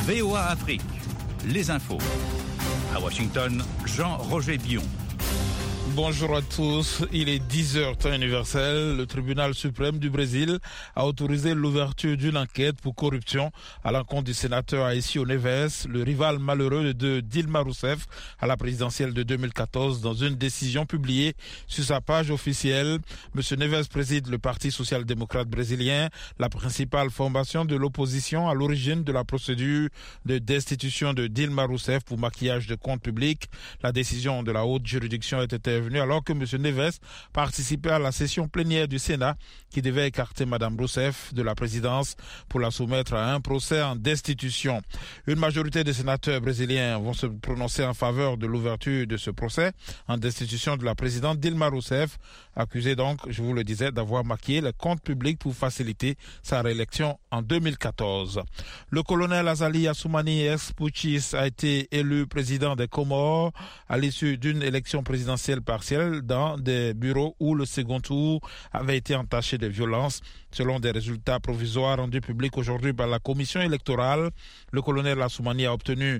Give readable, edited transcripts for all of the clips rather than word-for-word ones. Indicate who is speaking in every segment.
Speaker 1: VOA Afrique, les infos. À Washington, Jean-Roger Bion.
Speaker 2: Bonjour à tous, il est 10h temps universel. Le tribunal suprême du Brésil a autorisé l'ouverture d'une enquête pour corruption à l'encontre du sénateur Aécio Neves, le rival malheureux de Dilma Rousseff à la présidentielle de 2014. Dans une décision publiée sur sa page officielle, M. Neves préside le Parti social-démocrate brésilien, la principale formation de l'opposition à l'origine de la procédure de destitution de Dilma Rousseff pour maquillage de comptes publics. La décision de la haute juridiction était venue alors que M. Neves participait à la session plénière du Sénat qui devait écarter Mme Rousseff de la présidence pour la soumettre à un procès en destitution. Une majorité des sénateurs brésiliens vont se prononcer en faveur de l'ouverture de ce procès en destitution de la présidente Dilma Rousseff, accusée donc, je vous le disais, d'avoir maquillé les comptes publics pour faciliter sa réélection en 2014. Le colonel Azali Assoumani, ex-putschiste, a été élu président des Comores à l'issue d'une élection présidentielle partielle dans des bureaux où le second tour avait été entaché de violence. Selon des résultats provisoires rendus publics aujourd'hui par la commission électorale, le colonel Assoumani a obtenu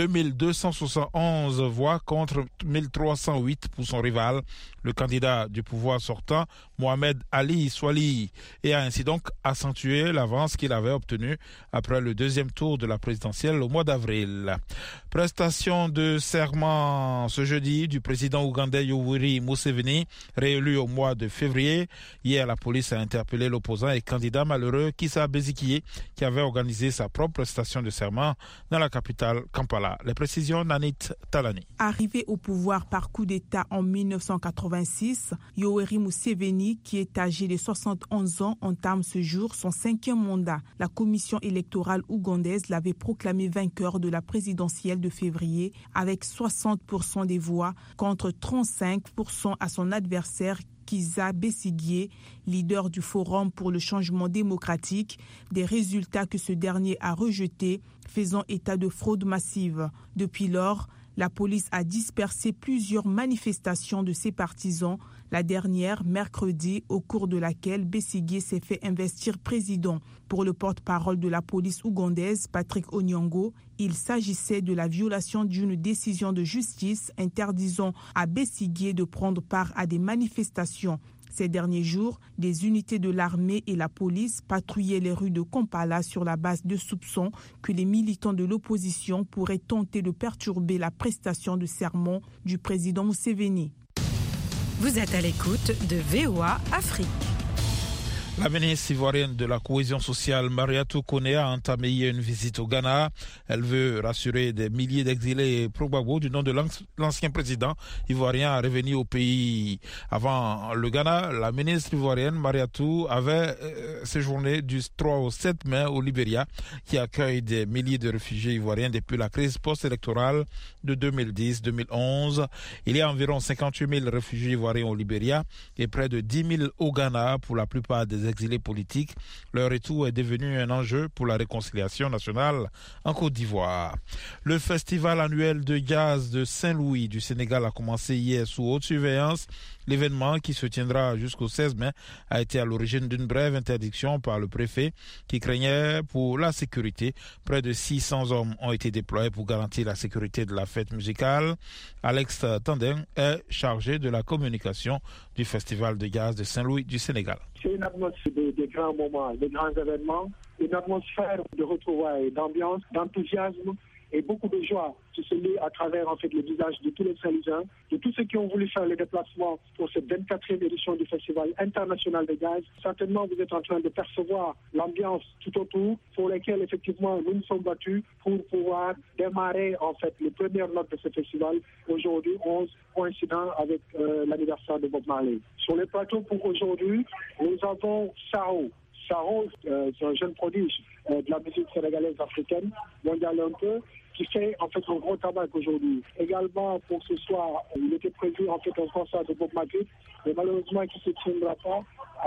Speaker 2: 2271 voix contre 1308 pour son rival, le candidat du pouvoir sortant, Mohamed Ali Swali, et a ainsi donc accentué l'avance qu'il avait obtenue après le deuxième tour de la présidentielle au mois d'avril. Prestation de serment ce jeudi du président ougandais Yoweri Museveni, réélu au mois de février. Hier, la police a interpellé l'opposant et candidat malheureux Kizza Besigye, qui avait organisé sa propre prestation de serment dans la capitale Kampala. Les précisions, Nanit Talani.
Speaker 3: Arrivé au pouvoir par coup d'État en 1986, Yoweri Museveni, qui est âgé de 71 ans, entame ce jour son 5e mandat. La commission électorale ougandaise l'avait proclamé vainqueur de la présidentielle de février avec 60% des voix contre 35% à son adversaire Kizza Besigye, leader du Forum pour le changement démocratique, des résultats que ce dernier a rejetés, faisant état de fraude massive. Depuis lors, la police a dispersé plusieurs manifestations de ses partisans, la dernière mercredi, au cours de laquelle Besigye s'est fait investir président. Pour le porte-parole de la police ougandaise, Patrick Onyango, il s'agissait de la violation d'une décision de justice interdisant à Besigye de prendre part à des manifestations. Ces derniers jours, des unités de l'armée et la police patrouillaient les rues de Kampala sur la base de soupçons que les militants de l'opposition pourraient tenter de perturber la prestation de serment du président Museveni.
Speaker 4: Vous êtes à l'écoute de VOA Afrique.
Speaker 2: La ministre ivoirienne de la cohésion sociale, Mariatou Koné, a entamé hier une visite au Ghana. Elle veut rassurer des milliers d'exilés et Gbagbo du nom de l'ancien président ivoirien à revenir au pays. Avant le Ghana, la ministre ivoirienne Mariatou avait séjourné du 3 au 7 mai au Libéria, qui accueille des milliers de réfugiés ivoiriens depuis la crise post-électorale de 2010-2011. Il y a environ 58 000 réfugiés ivoiriens au Libéria et près de 10 000 au Ghana, pour la plupart des exilés politiques. Leur retour est devenu un enjeu pour la réconciliation nationale en Côte d'Ivoire. Le festival annuel de jazz de Saint-Louis du Sénégal a commencé hier sous haute surveillance. L'événement, qui se tiendra jusqu'au 16 mai, a été à l'origine d'une brève interdiction par le préfet qui craignait pour la sécurité. Près de 600 hommes ont été déployés pour garantir la sécurité de la fête musicale. Alex Tandem est chargé de la communication du festival de jazz de Saint-Louis du Sénégal.
Speaker 5: C'est une atmosphère de grands moments, de grands événements, une atmosphère de retrouvailles, d'ambiance, d'enthousiasme et beaucoup de joie qui se lit à travers le visage de tous les Saint-Louisiens, de tous ceux qui ont voulu faire le déplacement pour cette 24e édition du Festival international de jazz. Certainement, vous êtes en train de percevoir l'ambiance tout autour pour laquelle, effectivement, nous nous sommes battus pour pouvoir démarrer, les premières notes de ce festival aujourd'hui, 11, coïncident avec l'anniversaire de Bob Marley. Sur le plateau pour aujourd'hui, nous avons Sao. Sao, c'est un jeune prodige de la musique sénégalaise africaine, mondiale un peu, qui fait un gros tabac aujourd'hui. Également, pour ce soir, il était prévu un concert de Bob Marley, mais malheureusement, qui ne se tiendra pas.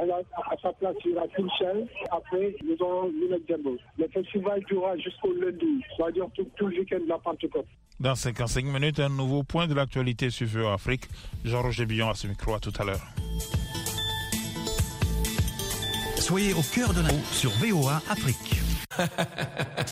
Speaker 5: À sa place, il y aura Kim Shell. Après, nous aurons Lionel Dembo. Le festival durera jusqu'au lundi, c'est-à-dire tout le week-end de la Pentecôte.
Speaker 2: Dans 55 minutes, un nouveau point de l'actualité sur VOA Afrique. Jean-Roger Bion à ce micro, à tout à l'heure.
Speaker 1: Soyez au cœur de l'info sur VOA Afrique.